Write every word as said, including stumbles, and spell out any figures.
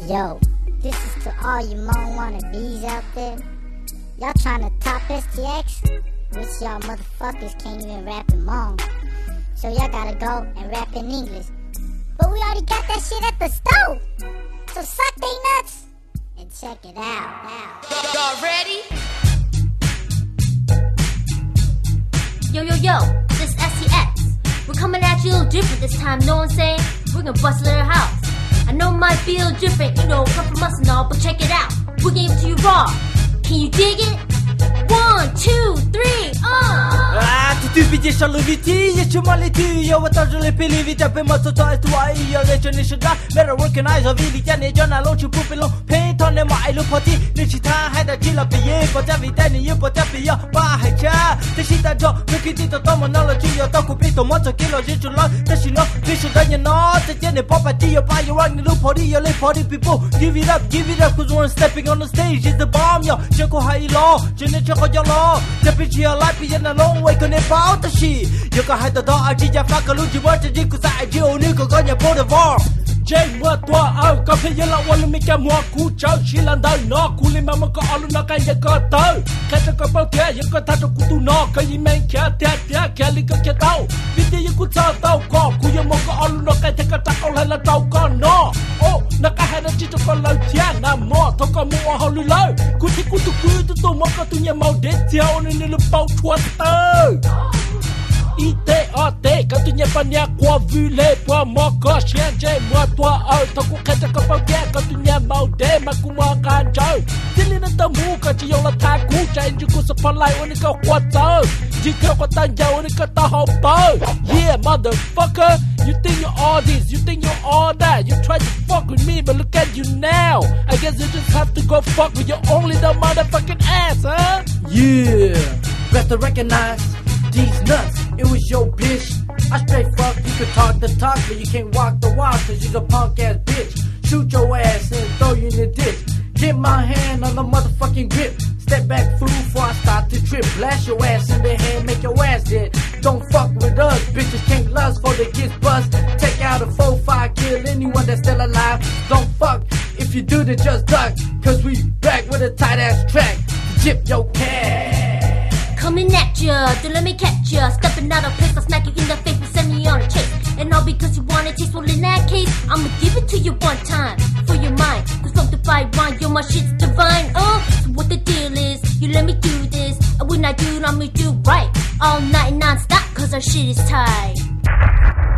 Yo, this is to all you Mon wannabes out there. Y'all tryna top S T X? Which y'all motherfuckers can't even rap in Mon. So y'all gotta go and rap in English. But we already got that shit at the stove. So suck they nuts and check it out. Y'all ready? Yo, yo, yo, this is S T X. We're coming at you a little different this time, know what I'm saying? We're gonna bust their house. I know it might feel different, you know, come from us and all, but check it out. We're gonna give it to you raw. Can you dig it? One, two, three, uh! Ah, tu pidi sur le viti, et tu m'as les tu, yo, what does the pili vita, pe maso to es tu ai, yo, le chone shida, better recognize a vili, jane, jana, lo, chu, pupilo, paint on them, I look potty, Nichita, had a chill up, ye, but every day, you put up your bar, cha, the shit that job, look at it, terminology, your talk with pito, motor kilo, just to love, the she love, fish, then you know, the jenny, property, your buy, you run the loop, potty, your lip, potty people, give it up, give it up, cause one stepping on the stage is the bomb, yo, Joko high law, Jenny, Joko, your law, the pitch, your life, is in a long way, can it out the she, you can hide the door, I did your fuck a luchi, what did you say, you, Nico, got your port of war. Jay what toi au cà phê là wala mi ka mo ku chao chi lan dai no ku li ma ma ko alu na ka ya ko tau ka ta ko pa te ya ko ta to ku tu no ka yi men kya te te ka li ka ke tau vi te ya ku ta tau ko ku ya mo ko alu no ka te ka ta ko la tau ko no o na ka ha na chi to ko la tia na mo to ko mo ho lu la ku ti ku tu ku tu to mo ko tu nya mau de tia o ni le pau chua tau ite ate quand tu n'es pas ni à quoi vu les poids mon corps chien j'ai moi toi au to ku ka ta ko pa ke quand tu n'es mau de ma ku mo kan chau tin ni ta mu ka chi yo la ta ku chai ju ku sa pa lai o ni ka kwa ta ji ka ko ta ja o ni ka ta ho pa yeah motherfucker you think you're all this you think you're all that you try to fuck with me but look at you now I guess you just have to go fuck with your only the motherfucking ass huh Yeah, better recognize these nuts, it was your bitch. I straight fuck, you can talk the talk, but you can't walk the walk, cause you's a punk ass bitch. Shoot your ass and throw you in the ditch. Get my hand on the motherfucking grip. Step back, fool, before I start to trip. Blast your ass in the head, make your ass dead. Don't fuck with us, bitches can't lust for the kids bust. Take out a four five, kill anyone that's still alive. Don't fuck, if you do then just duck, cause we back with a tight ass track. Jip your cash. Coming at ya, don't let me catch ya. Stepping out of place, I'll smack you in the face and send me on a chase. And all because you want it, taste. Well, in that case, I'ma give it to you one time for your mind. Cause from the fight wine, yo, my shit's divine. Uh, so what the deal is, you let me do this. And when I do it, I'ma do right. All night non-stop, cause our shit is tight.